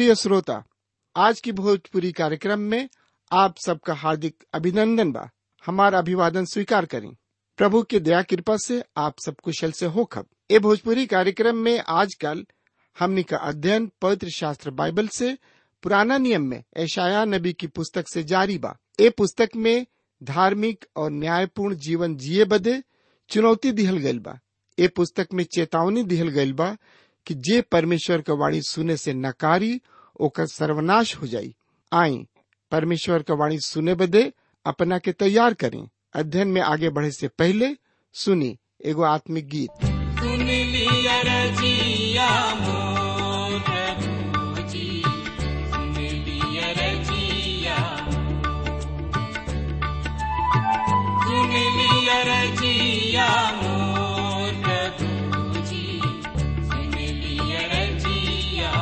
प्रिय श्रोता, आज की भोजपुरी कार्यक्रम में आप सबका हार्दिक अभिनंदन बा। हमारा अभिवादन स्वीकार करें। प्रभु की दया कृपा से आप सब कुशल से हो खब। ये भोजपुरी कार्यक्रम में आजकल हमनी का अध्ययन पवित्र शास्त्र बाइबल से पुराना नियम में यशायाह नबी की पुस्तक से जारी बा। ये पुस्तक में धार्मिक और न्यायपूर्ण जीवन जिए बदे चुनौती दिहल गइल बा। ये पुस्तक में चेतावनी दिहल गइल बा कि जे परमेश्वर का वाणी सुने से नकारी ओकर सर्वनाश हो जाई। आई परमेश्वर का वाणी सुने बदे अपना के तैयार करें। अध्ययन में आगे बढ़े से पहले सुनी एगो आत्मिक गीत। सुन लिया रजिया मोर प्रभुजी, सुन लिया रजिया, सुन लिया रजिया मोर प्रभुजी, सुन लिया रजिया।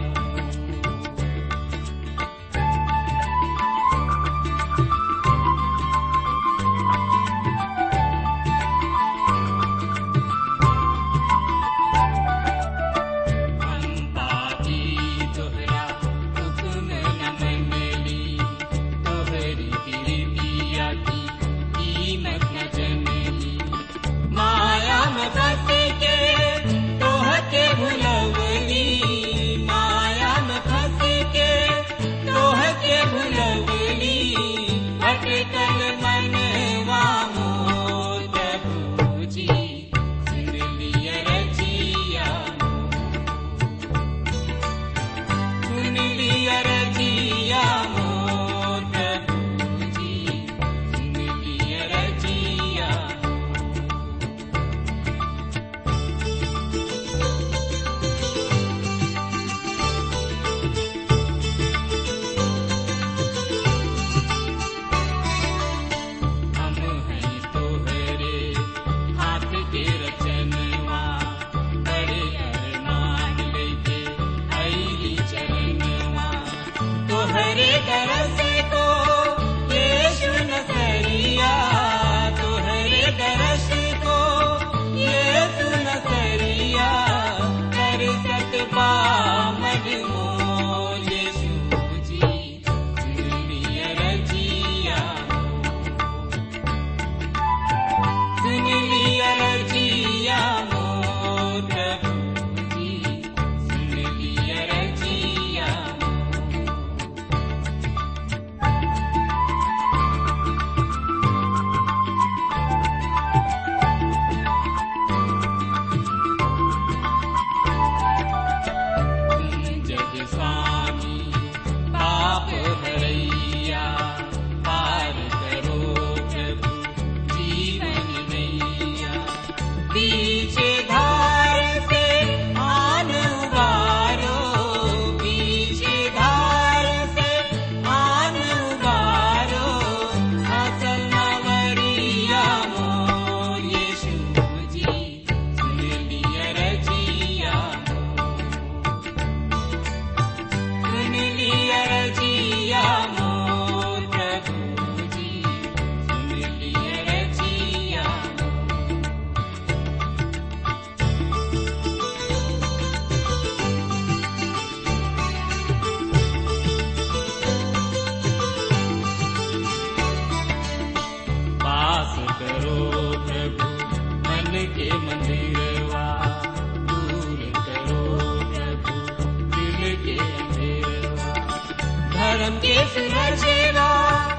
धर्म के सुरजेवा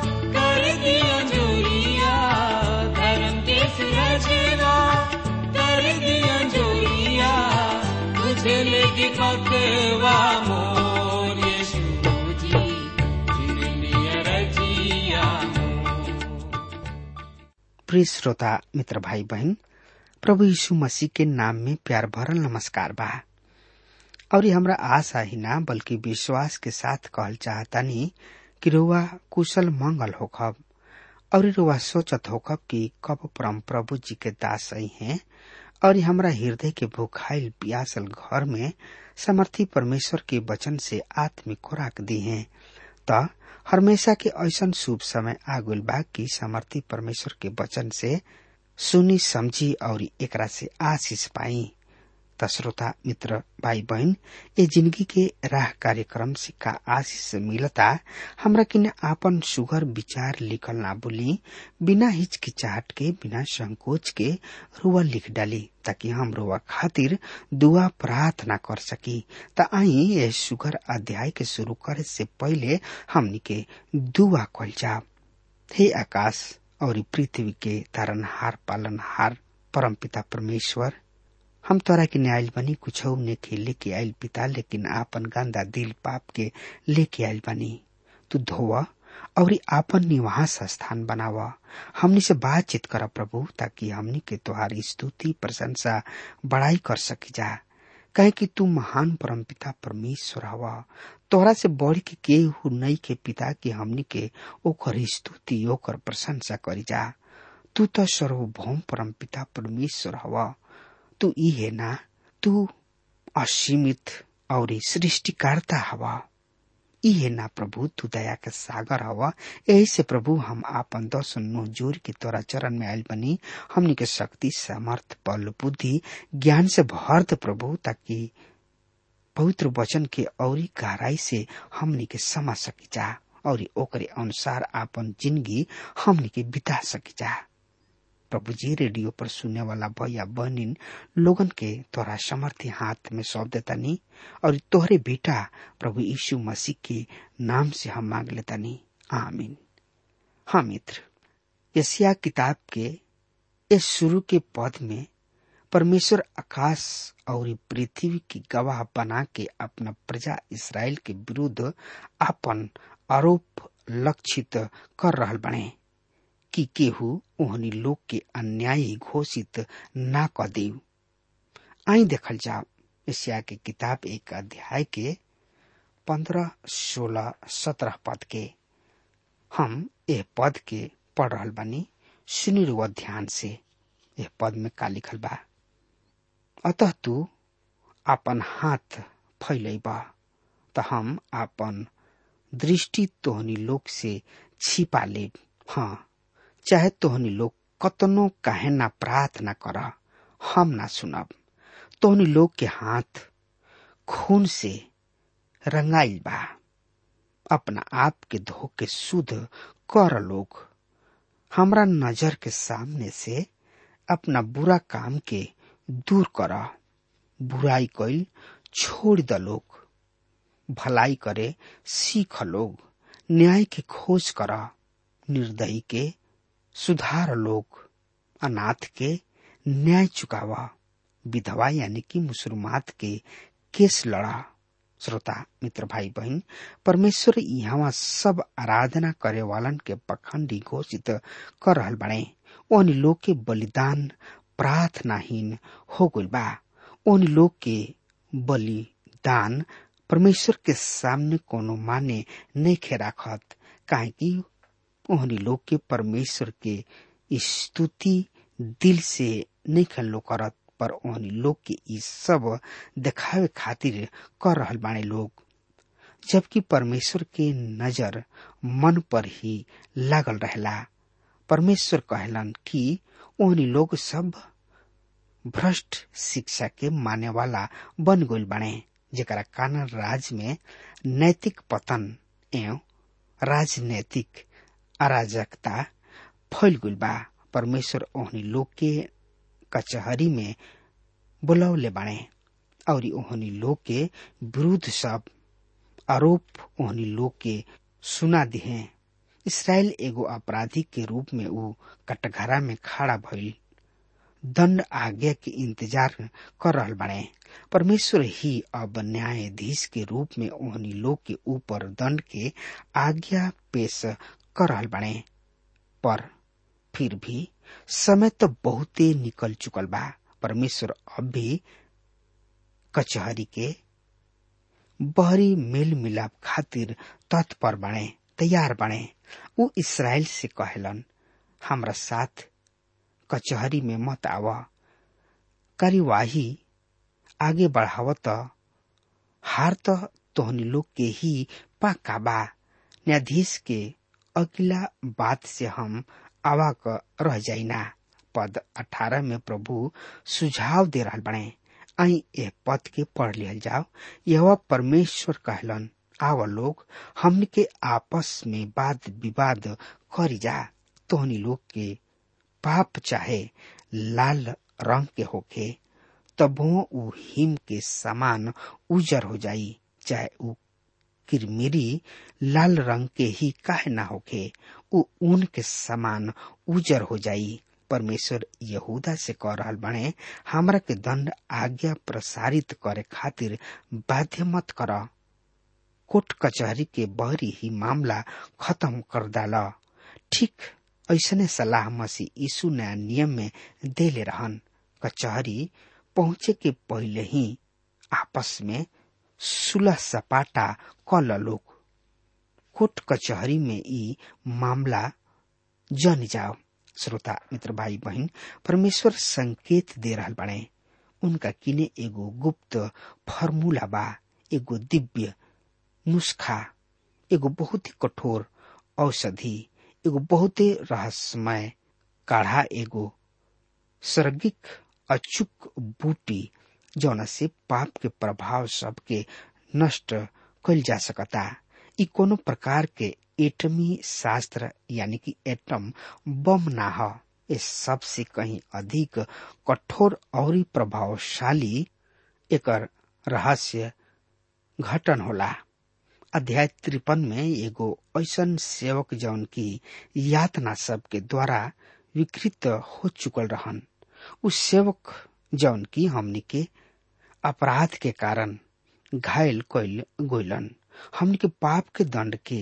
कर दिया जोरिया, धर्म के सुरजेवा कर दिया जोरिया, तुझे लेके पकवा मोर यीशु जी, सुन लिया रजिया। प्रिय श्रोता मित्र भाई बहन, प्रभु यीशु मसीह के नाम में प्यार भरल नमस्कार बा। और ये हमरा आशा ही ना बल्कि विश्वास के साथ कहल चाहतानी कि रउआ कुशल मंगल होखब और रउआ सोचत होखब कि कब परम प्रभु जी के दास आई हैं और हमरा हृदय के भूखाइल प्यासल घर में समर्थी परमेश्वर के वचन से आत्मिक खुराक दी हैं। त हमेशा के ऐसन शुभ समय आगुल बा कि समर्थी परमेश्वर के वचन से सुनी समझी और एकरा से आशीष पाई। त श्रोता मित्र भाई बहन ये जिंदगी के राह कार्यक्रम से का आशीष मिलता हमरा किने आपन सुगर विचार लिखल ना भूली, बिना हिचकिचाहट के बिना संकोच के रुआ लिख डाली ताकि हम रुआ खातिर दुआ प्रार्थना कर सकी। त आई ये सुगर अध्याय के शुरू करे से पहले हमनी के दुआ कइल जाब। हे आकाश और पृथ्वी के तारनहार पालनहार परमपिता परमेश्वर, हम तोरा के आयल बनी कुछ ने लेके आयल पिता, लेकिन आपन गंदा दिल पाप के लेके आयल बनी। तू धोवा और आपन निवास स्थान बनावा, हमनी से बातचीत करा प्रभु, ताकि हमनी के तुम्हारी स्तुति प्रशंसा बड़ाई कर सकी जा। कहे कि तू महान परमपिता परमेश्वर हवा, तोरा से बढ़ के केहू नहीं के पिता की हमनी के ओकर स्तुति ओकर प्रशंसा करी जा। तू तो सर्वभौम परमपिता परमेश्वर हवा, तू ई है ना, तू असीमित और सृष्टिकर्ता हवा। ई है ना प्रभु, तू दया के सागर हवा। यही से प्रभु हम आपन दर्शन नो जोर के तोरा चरण में आयल बनी। हमनी के शक्ति सामर्थ बल बुद्धि ज्ञान से भर दे प्रभु, ताकि पवित्र वचन के औरी गहराई से हमनी के समझ सकी जा और ओकरे अनुसार आपन जिंदगी हमनी के बिता सकी जा। प्रभु जी रेडियो पर सुनने वाला भैया बहनिन लोगन के तोरा समर्थी हाथ में सौंप देतानी और तोहरे बेटा प्रभु यीशु मसीह के नाम से हम मांग लेतानी, आमीन। हाँ मित्र, यशायाह किताब के इस शुरू के पद में परमेश्वर आकाश और पृथ्वी की गवाह बना के अपना प्रजा इसराइल के विरुद्ध अपन आरोप लक्षित कर रहल बने कि केहू ओहनी लोग के अन्यायी घोषित ना क देव। आई देखल जाओ यशायाह के किताब एक अध्याय के 15, 16, 17 पद के। हम यह पद के पढ़ रहल बानी, सुनी रुआ ध्यान से। यह पद में का लिखल बा, अतः तू आपन हाथ फैलैबा त हम आपन दृष्टि तोहनी लोग से छिपा लेब। हाँ, चाहे तोहनी लोग कतनो काहे ना प्रार्थना कर, हम ना सुनब। तोहनी लोग के हाथ खून से रंगाइल बा, अपना आप के धो के शुद्ध कर लोग। हमरा नजर के सामने से अपना बुरा काम के दूर कर। बुराई कइल छोड़ द लोग, भलाई करे सीख लोग। न्याय के खोज कर, निर्दयी के सुधार लोग। अनाथ के न्याय चुकावा, विधवा यानी कि मुसलमात के केस लड़ा। श्रोता मित्र भाई बहन, परमेश्वर यहाँ सब आराधना करे वालन के पखंडी घोषित कर रहल बने। ओहनी लोग के बलिदान प्रार्थनाहीन हो गइल बा। ओहनी लोग के बलिदान परमेश्वर के सामने कोनो माने नहीं खे राखत, काहे कि ओहनी लोग के परमेश्वर के स्तुति दिल से नहीं खलो करत, पर ओहनी लोग के ई सब दिखावे खातिर कर रहल बाने लोग, जबकि परमेश्वर के नजर मन पर ही लागल रहेला। परमेश्वर कहलन कि ओहनी लोग सब भ्रष्ट शिक्षा के माने वाला बन गइल बाने, जेकरा कारण राज्य में नैतिक पतन एवं राजनैतिक अराजकता फैल गइल बा। परमेश्वर ओहनी लोग के कचहरी में बुलौले बाणे और ओहनी लोग के विरुद्ध सब आरोप ओहनी लोग के सुना दिहे। इसराइल एगो अपराधी के रूप में ऊ कटघरा में खड़ा भइल दंड आज्ञा के इंतजार कर रहल बाणे। परमेश्वर ही अब न्यायाधीश के रूप में ओहनी लोग के ऊपर दंड के आज्ञा पेश कर रहल बाणे, पर फिर भी समय तो बहुते निकल चुकल बा। परमेश्वर अब भी कचहरी के बहरी मेल मिलाप खातिर तत्पर बाणे, तैयार बाणे। ऊ इसराइल से कहलन, हमरा साथ कचहरी में मत आवा, कार्यवाही आगे बढ़ाव त हार तो तोहनी लोग के ही पक्का बा। न्यायाधीश के अगला बात से हम अवाक रह जाइना। पद 18 में प्रभु सुझाव दे रहल बने, आई ए पद के पढ़ लियल जाओ। यह परमेश्वर कहलन, आव लोग हमन के आपस में वाद विवाद करी जा। तोहनी लोग के पाप चाहे लाल रंग के होखे तबो उ हिम के समान उजर हो जाई, चाहे उ किरमिरी लाल रंग के ही काहे ना होखे, उ ऊन के समान उजर हो जाई। परमेश्वर यहूदा से कह रहल बने, हमरा के दंड आज्ञा प्रसारित करे खातिर बाध्य मत कर। कोर्ट कचहरी के बहरी ही मामला खत्म कर डाला। ठीक ऐसने सलाह मसीह यीशु नया नियम में देले रहन। कचहरी पहुंचे के पहले ही आपस में सुलह सपाटा कल लोग। कोर्ट कचहरी में ई मामला जन जाओ। श्रोता मित्र भाई बहन, परमेश्वर संकेत दे रहल बने। उनका किने एगो गुप्त फार्मूला बा, एगो दिव्य नुस्खा, एगो बहुत ही कठोर औषधि, एगो बहुत ही रहस्यमय काढ़ा, एगो सर्गिक अचूक बूटी जौना से पाप के प्रभाव सबके नष्ट कइल जा सकता। ई कोनो प्रकार के एटमी शास्त्र यानी कि एटम बम ना ह। इस सबसे कहीं अधिक कठोर और प्रभावशाली एकर रहस्य घटन होला। अध्याय 53 में एगो ऐसन सेवक जौन की यातना सब के द्वारा विकृत हो चुकल रहन। उस सेवक जौन की हमनी के अपराध के कारण घायल कइल गोइलन, हमनी के पाप के दंड के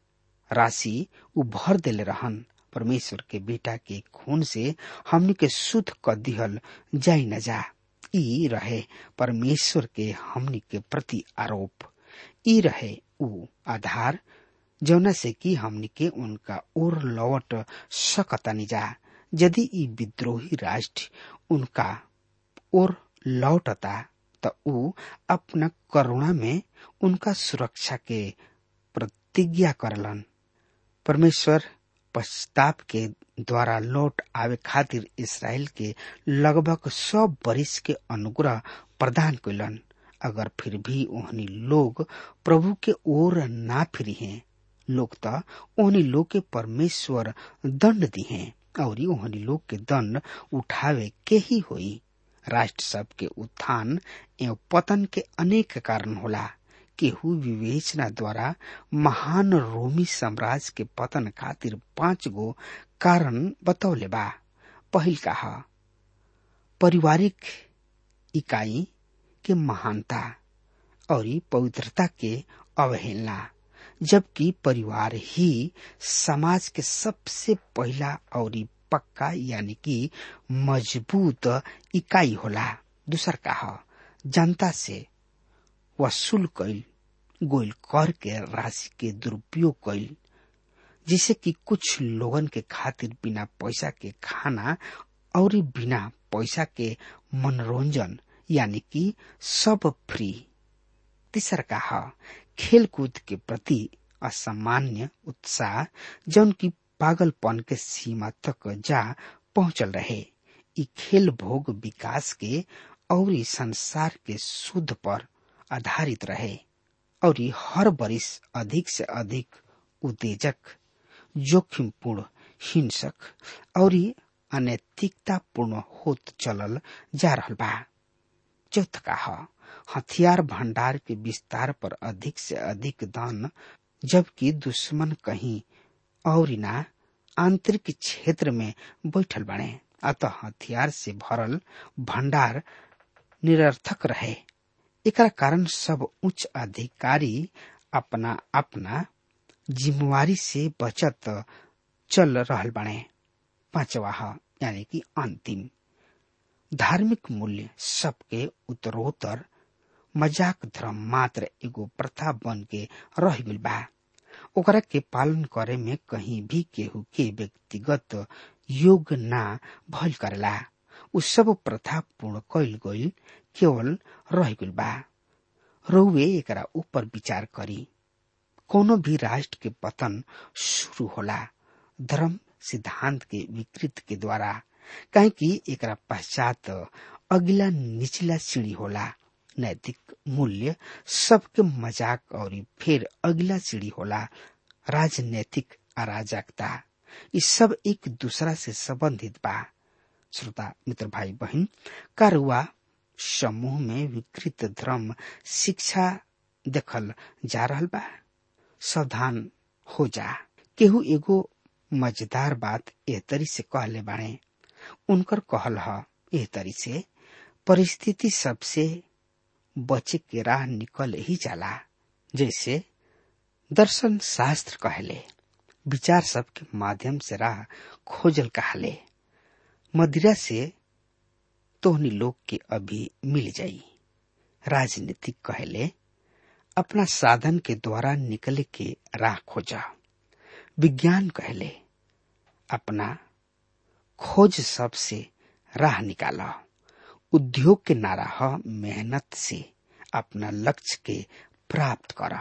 राशि उ भर देले रहन। परमेश्वर के बेटा के खून से हमनी के शुद्ध क दिहल जाई न जा। ई रहे परमेश्वर के हमनी के प्रति आरोप। ई रहे उ आधार जौना से कि हमनी के उनका ओर लौट सकतानी जा। यदि ई विद्रोही राष्ट्र उनका ओर लौटता त उ अपना करुणा में उनका सुरक्षा के प्रतिज्ञा करलन। परमेश्वर पश्चाताप के द्वारा लौट आवे खातिर इसराइल के लगभग 100 बरिस के अनुग्रह प्रदान कइलन। अगर फिर भी ओहनी लोग प्रभु के ओर ना फिरी हैं, लोग त ओहनी लोग के परमेश्वर दंड दी हैं और ओहनी लोग के दंड उठावे के ही होई। राष्ट्र सब के उत्थान एवं पतन के अनेक कारण होला। केहू विवेचना द्वारा महान रोमी साम्राज्य के पतन खातिर 5 गो कारण बतौले बा। पहिल का पारिवारिक इकाई के महानता और पवित्रता के अवहेलना, जबकि परिवार ही समाज के सबसे पहला और पक्का यानी कि मजबूत इकाई होला। दूसर का जनता से वसूल कइल गोइल कर के राशि के दुरुपयोग कइल, जिसे कि कुछ लोगन के खातिर बिना पैसा के खाना और बिना पैसा के मनोरंजन यानी कि सब फ्री। तीसर का खेल कूद के प्रति असामान्य उत्साह जौन की पागलपन के सीमा तक जा पहुंचल रहे। ई खेल भोग विकास के और संसार के शुद्ध पर आधारित रहे और हर बरिस अधिक से अधिक उत्तेजक, जोखिमपूर्ण, हिंसक और अनैतिकता पूर्ण होत चलल जा रहल बा। चौथ का हथियार भंडार के विस्तार पर अधिक से अधिक दान, जबकि दुश्मन कहीं और ना आंतरिक क्षेत्र में बैठल बने। अतः हथियार से भरल भंडार निरर्थक रहे। एकरा कारण सब उच्च अधिकारी अपना अपना जिम्मेवारी से बचत चल रहल बने। पांचवा यानी कि अंतिम, धार्मिक मूल्य सबके उत्तरोत्तर मजाक धर्म मात्र एगो प्रथा बन के रह गइल बा। ओकरा के पालन करे में कहीं भी केहू के व्यक्तिगत योग ना भइल करेला। उ सब प्रथा पूर्ण कइल गइल केवल रह गइल बा। रउवे एकरा ऊपर विचार करी। कोनो भी राष्ट्र के पतन शुरू होला धर्म सिद्धांत के विकृत के द्वारा, काहे कि एकरा पश्चात अगला निचला सीढ़ी होला। नैतिक मूल्य सबके मजाक और फिर अगला सीढ़ी होला राजनैतिक अराजकता। ये सब एक दूसरा से संबंधित बा। श्रोता मित्र भाई बहन, कारुआ समूह में विकृत धर्म शिक्षा देखल जा रहल बा। सावधान हो जा। केहू एगो मजेदार बात एह तरी से कहले बाड़े। उनकर कहल ह एह तरी से, परिस्थिति सबसे बचे के राह निकल ही जाला। जैसे दर्शन शास्त्र कहले, विचार सब के माध्यम से राह खोजल कहले। मदिरा से तोहनी लोग के अभी मिल जाई। राजनीतिक कहले, अपना साधन के द्वारा निकले के राह खोजा। विज्ञान कहले, अपना खोज सबसे राह निकाला। उद्योग के नारा ह मेहनत से अपना लक्ष्य के प्राप्त करा।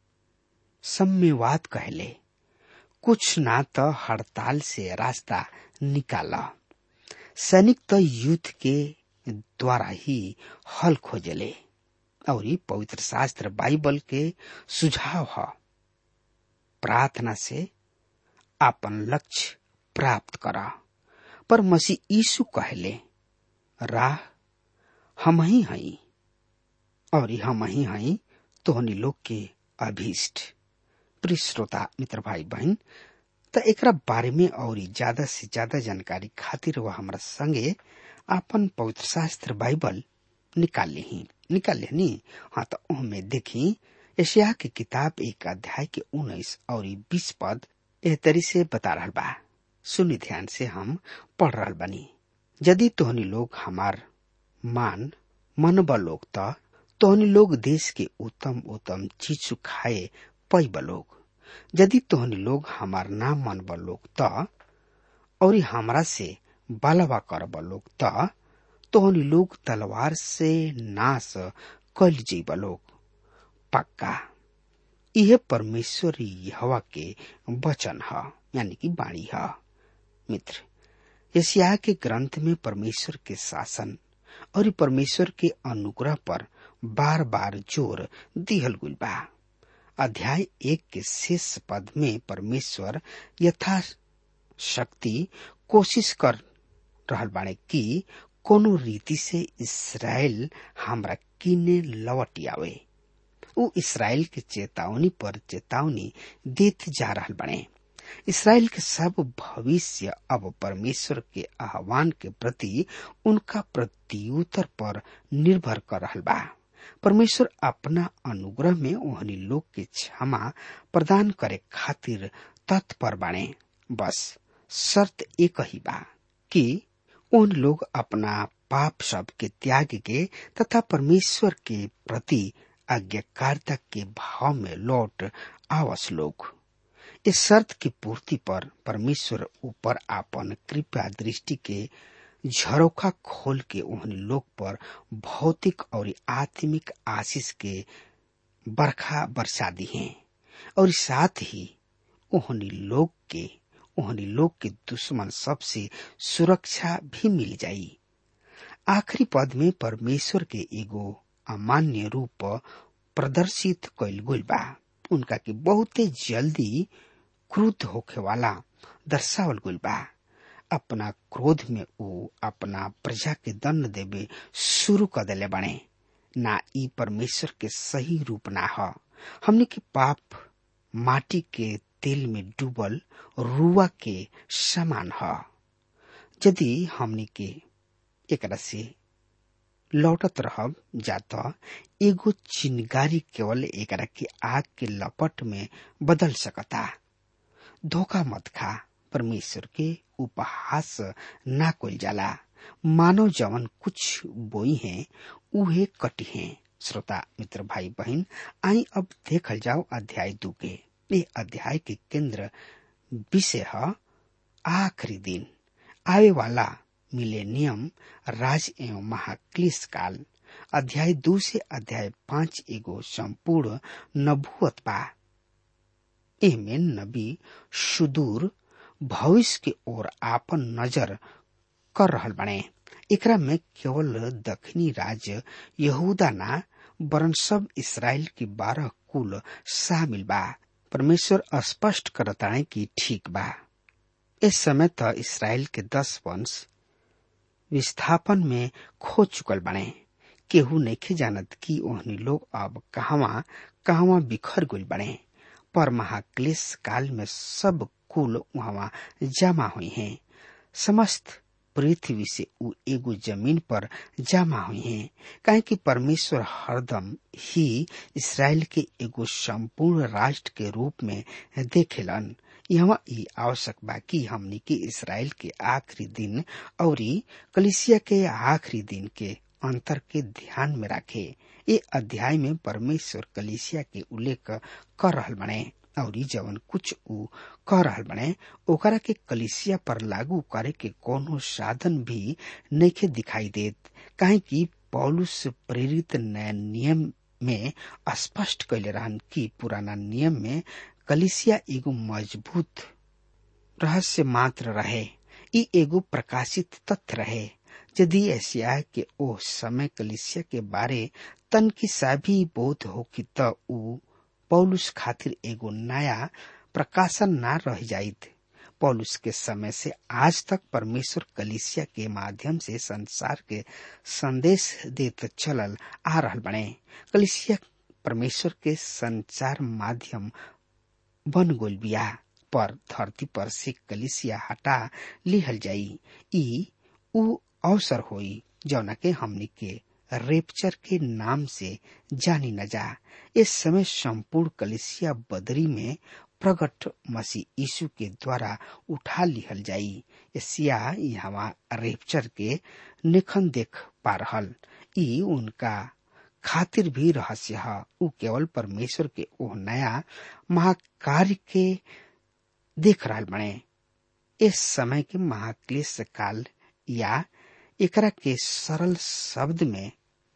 साम्यवाद कहले, कुछ ना तो हड़ताल से रास्ता निकाला। सैनिक तो युद्ध के द्वारा ही हल खोजले और पवित्र शास्त्र बाइबल के सुझाव है। प्रार्थना से अपन लक्ष्य प्राप्त करा। पर मसीह यीशु कहले, राह हम ही हई और हम ही हई तोहनी लोग के अभीष्ट। प्रिय श्रोता मित्र भाई बहन, तो एकरा बारे में और ज्यादा से ज्यादा जानकारी खातिर वह हमारा संगे अपन पवित्र शास्त्र बाइबल निकाल ली। हाँ, तो उनमें देखी यशायाह की किताब 1 अध्याय के 19 और 20 पद एह तरी से बता रहल बा। सुनी ध्यान से, हम पढ़ रहल बनी। यदि तोहनी लोग हमार मान मनबा लोग तोहनी लोग देश के उत्तम उत्तम चीज खाए पैब लोग। यदि तोहनी लोग हमार ना मनबा लोग और हमरा से बालवा करब लोग तोहनी लोग तलवार से नाश कल जीब लोग। पक्का यह परमेश्वर यहोवा के वचन है, यानी कि वाणी है। मित्र, यशायाह के ग्रंथ में परमेश्वर के शासन और परमेश्वर के अनुग्रह पर बार बार जोर दिहल गुल बा। अध्याय 1 के शेष पद में परमेश्वर यथाशक्ति कोशिश कर रहल बाड़े कि कोनो रीति से इस्राएल हमरा किने लौट आवे। उ इस्राएल के चेतावनी पर चेतावनी देत जा रहल बने। इस्राएल के सब भविष्य अब परमेश्वर के आह्वान के प्रति उनका प्रत्युत्तर पर निर्भर कर रहल बा। परमेश्वर अपना अनुग्रह में ओहनी लोग के क्षमा प्रदान करे खातिर तत्पर बाणे। बस शर्त एक ही बा कि उन लोग अपना पाप सब के त्याग के तथा परमेश्वर के प्रति आज्ञाकारिता के भाव में लौट आवस लोग। इस शर्त की पूर्ति पर परमेश्वर ऊपर आपन कृपा दृष्टि के झरोखा खोल के उन लोग पर भौतिक और आत्मिक आशीष के बरखा बरसा दी है और साथ ही उन्हीं लोग के दुश्मन सबसे सुरक्षा भी मिल जाई। आखिरी पद में परमेश्वर के एगो अमान्य रूप प्रदर्शित कइल गइल बा। उनका के बहुते जल्दी क्रुद्ध होखे वाला दर्शावल गइल बा। अपना क्रोध में वो अपना प्रजा के दंड देवे शुरू कर देले बने। ना ई परमेश्वर के सही रूप ना ह। हमने के पाप माटी के तेल में डूबल रुआ के समान ह। यदि हमने के एकरा से लौटत रहब जाता एगो चिंगारी केवल एकरा के आग के लपट में बदल सकता। धोखा मत खा। परमेश्वर के उपहास ना कोई जाला। मानव जवन कुछ बोई है उहे कटी है। श्रोता मित्र भाई बहन, आई अब देखल जाओ अध्याय 2 के। ये अध्याय के केंद्र विषय है आखिरी दिन, आवे वाला मिलेनियम, राज एवं महाक्लेश काल। अध्याय 2 से अध्याय 5 एगो संपूर्ण नबूवत बा। एमे नबी सुदूर भविष्य के ओर आपन नजर कर रहल बने। एकरा में केवल दक्षिणी राज्य यहूदा ना वरन सब इसराइल के 12 कुल शामिल बा। परमेश्वर स्पष्ट करताए कि ठीक बा। इस समय तो इसराइल के 10 वंश विस्थापन में खो चुकल बने। केहू नइखे जानत कि ओहनी लोग अब कहवा कहवा बिखर गइल बने, पर महाक्लेश काल में सब कुल वहां जमा हुई हैं। समस्त पृथ्वी से उ एगो जमीन पर जमा हुई हैं, काहे कि परमेश्वर हरदम ही इसराइल के एगो संपूर्ण राष्ट्र के रूप में देखेलन। यहाँ ई आवश्यक बा कि हमनी के इसराइल के आखिरी दिन और कलीसिया के आखिरी दिन के अंतर के ध्यान में रखे। ये अध्याय में परमेश्वर कलीसिया के उल्लेख कर रहल बने और जवन कुछ उ कर रहल बने ओकरा के कलीसिया पर लागू करे के कोनो साधन भी नइखे दिखाई देत, काहे कि पौलुस प्रेरित नया नियम में स्पष्ट कैले रहन कि पुराना नियम में कलीसिया एगो मजबूत रहस्य मात्र रहे। ई एगो प्रकाशित तथ्य रहे। यदि एशिया के ओ समय कलीसिया के बारे तन की सा भी बोध होखी त उ पौलुस खातिर एगो नया प्रकाशन ना रह जाइत। पौलुस के समय से आज तक परमेश्वर कलीसिया के माध्यम से संसार के संदेश देत चलल आ रहल बने। कलीसिया परमेश्वर के संचार माध्यम बन गइल बिया, पर धरती पर से कलीसिया हटा लिहल जाई। ई उ अवसर होई जौना के हमनी के रेप्चर के नाम से जानी न जा। इस समय संपूर्ण कलीसिया बदरी में प्रगट मसीह यीशु के द्वारा उठा लिहल जाई। एशिया यहाँ रेप्चर के निखन देख पा रहल। ई उनका खातिर भी रहस्य है। उ केवल परमेश्वर के ओह नया महाकार्य के देख रहल बने। इस समय के महाक्लेश काल या एकरा के सरल शब्द में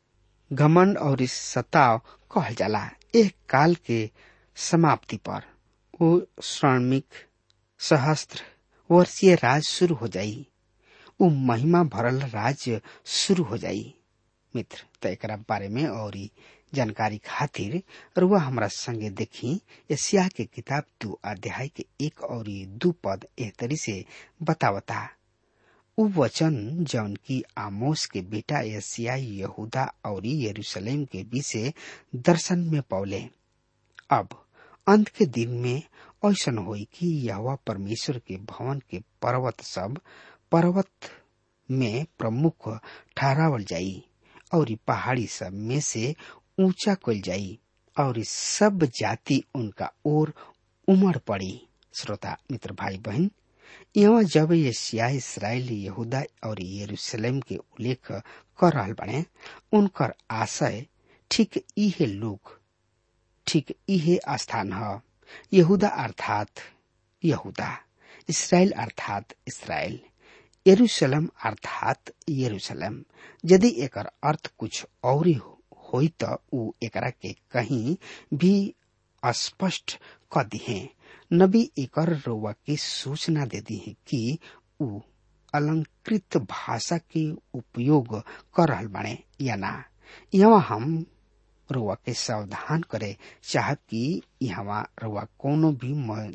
घमंड और सताव कहल जाला। एक काल के समाप्ति पर वो श्रमिक सहस्त्र वर्षीय राज शुरू हो जाई। वो महिमा भरल राज्य शुरू हो जाई। मित्र, तो एकरा बारे में और जानकारी खातिर रुआ हमरा संगे देखी एशिया के किताब 2 अध्याय के 1 और 2 पद एह तरी से बतावता। उ वचन जौन की आमोस के बेटा एशिया यहूदा और यरूशलेम के विषय दर्शन में पौले। अब अंत के दिन में ऐसन होई कि यहोवा परमेश्वर के भवन के पर्वत में प्रमुख ठहरावल जाई और पहाड़ी सब में से ऊंचा कइल जाई और सब जाति उनका ओर उमड़ पड़ी। श्रोता मित्र भाई बहन, यहाँ जब यशायाह इस्राएल यहूदा और यरूशलेम के उल्लेख कर रहल बने, उनकर आशय ठीक इहे लोग, ठीक इहे स्थान है। यहूदा अर्थात यहूदा, इस्राएल अर्थात इस्राएल, यरूशलेम अर्थात यरूशलेम। यदि एकर अर्थ कुछ और होई त उ एकरा के कहीं भी स्पष्ट कर दिहे। नबी एकर रउआ के सूचना दे दी है कि उ अलंकृत भाषा के उपयोग कर रहल बाणे या ना। यहाँ हम रउआ के सावधान करे चाहब कि यहाँ रउआ कोनो भी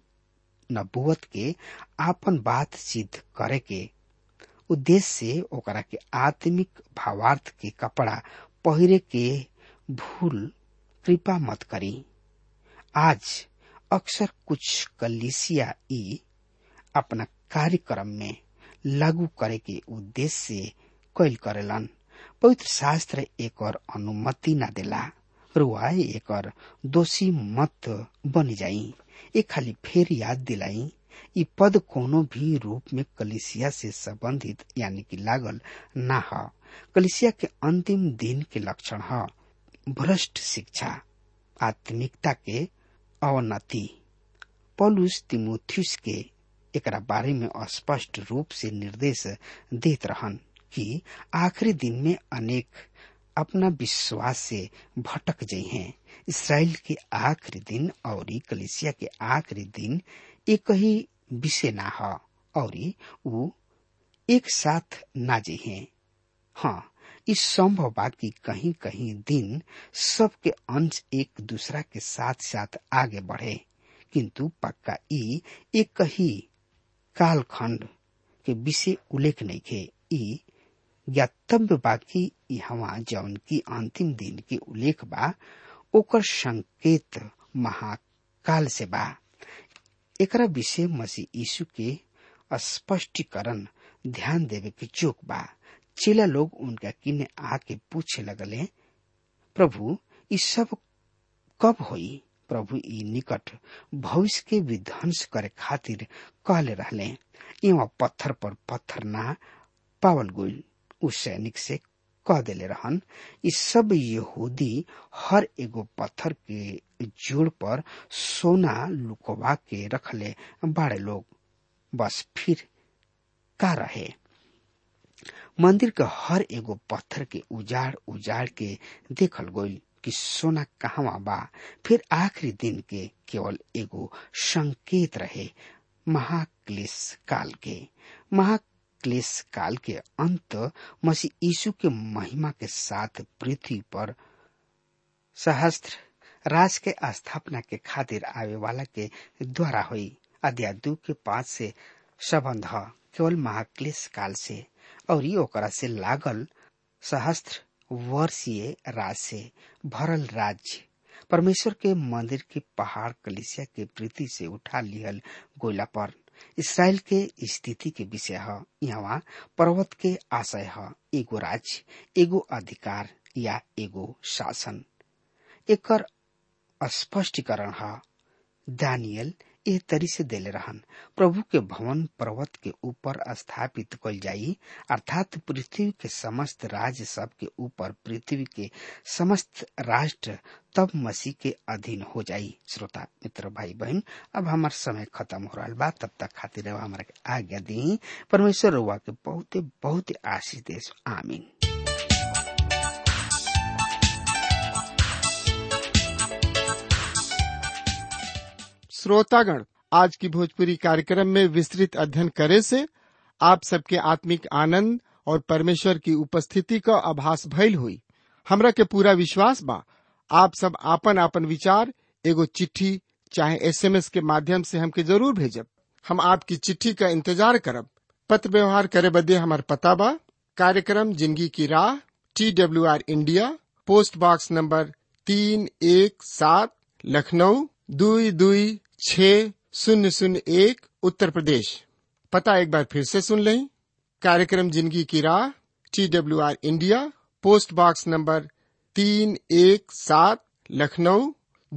नबूवत के आपन बात सिद्ध करे के उद्देश्य से ओकरा के आत्मिक भावार्थ के कपड़ा पहिरे के भूल कृपा मत करी। आज अक्सर कुछ कलीसिया ई अपना कार्यक्रम में लागू करे के उद्देश्य से कैल करेलन। पवित्र शास्त्र एक और अनुमति न देला। रुआ एक और दोषी मत बन जाई। ये खाली फेर याद दिलाई, ई पद कोनो भी रूप में कलीसिया से संबंधित यानी कि लागल ना है। कलीसिया के अंतिम दिन के लक्षण है भ्रष्ट शिक्षा, आत्मिकता के अवनति। पौलुस तिमोथियुस के एकरा बारे में स्पष्ट रूप से निर्देश देत रहन कि आखिरी दिन में अनेक अपना विश्वास से भटक जाई हैं। इसराइल के आखिरी दिन और कलीसिया के आखिरी दिन एक ही विषय ना है और वो एक साथ ना जी हैं। हाँ, इस संभव बा कि कहीं कहीं दिन सबके अंश एक दूसरा के साथ साथ आगे बढ़े, किंतु पक्का ई एक ही कालखंड के विषय उल्लेख नहीं के। ई ज्ञातव्य बा कि यहाँ जौन की अंतिम दिन के उल्लेख बा ओकर संकेत महाकाल से बा। एकरा विषय मसीह यीशु के स्पष्टीकरण ध्यान देवे के जोग बा। चेला लोग उनका किन्ने आके पूछे लगले, प्रभु ई सब कब होई? प्रभु ई निकट भविष्य के विध्वंस करे खातिर कहले रहले। एवं पत्थर पर पत्थर ना पावल गइल उस सैनिक से कह देले रहन। इस सब यहूदी हर एगो पत्थर के जोड़ पर सोना लुकवा के रखले बाड़े लोग। बस फिर का रहे? मंदिर के हर एगो पत्थर के उजाड़ उजाड़ के देखल गइल कि सोना कहवा बा। फिर आखिरी दिन के केवल एगो संकेत रहे, महाक्लेश काल के। महाक्लेश काल के अंत मसीह यीशु के महिमा के साथ पृथ्वी पर सहस्त्र राज के स्थापना के खातिर आवे वाला के द्वारा हुई। अध्याय 2 के 5 से संबंध केवल महाक्लेश काल से और ओकरा से लागल सहस्त्र वर्षीय राज से भरल राज्य परमेश्वर के मंदिर के पहाड़ कलिसिया के प्रीति से उठा लिहल गोला पर इसराइल के स्थिति के विषय है। यहाँ पर्वत के आशय है एगो राज्य, एगो अधिकार या एगो शासन। एकर स्पष्टीकरण है दानियल एह तरी से देले रहन, प्रभु के भवन पर्वत के ऊपर स्थापित कल जाई, अर्थात पृथ्वी के समस्त राज्य सब के ऊपर पृथ्वी के समस्त राष्ट्र तब मसीह के अधीन हो जाई। श्रोता मित्र भाई बहन, अब हमार समय खत्म हो रहा बा, तब तक खातिर हमारा आज्ञा दी। परमेश्वर रुआ के बहुते बहुते आशीष देश। आमीन। श्रोतागण, आज की भोजपुरी कार्यक्रम में विस्तृत अध्ययन करे से आप सबके आत्मिक आनंद और परमेश्वर की उपस्थिति का आभास भइल हुई। हमरा के पूरा विश्वास बा आप सब आपन आपन विचार एगो चिट्ठी चाहे SMS के माध्यम से हमके जरूर भेजब। हम आपकी चिट्ठी का इंतजार करब। पत्र व्यवहार करे बदे हमार पता बा कार्यक्रम जिंदगी की राह, TWR India, post box number 317 Lucknow 226001 Uttar Pradesh. पता एक बार फिर से सुन लें। कार्यक्रम जिंदगी की राह, TWR India, post box number 317 Lucknow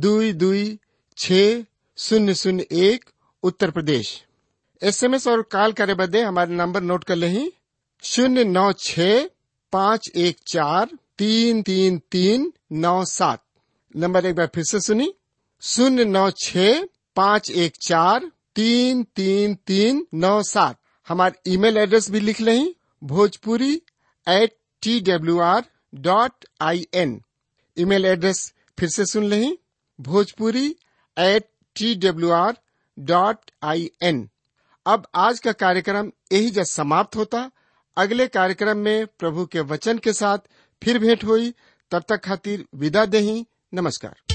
226001 Uttar Pradesh. SMS और कॉल करे बदे हमारे नंबर नोट कर लें 096-514-33397। नंबर एक बार फिर से सुनी 096-514-33397। हमारे ईमेल एड्रेस भी लिख लें bhojpuri@twr.in। ईमेल एड्रेस फिर से सुन लें bhojpuri@twr.in। अब आज का कार्यक्रम यही जब समाप्त होता। अगले कार्यक्रम में प्रभु के वचन के साथ फिर भेंट हुई। तब तक खातिर विदा देही। नमस्कार।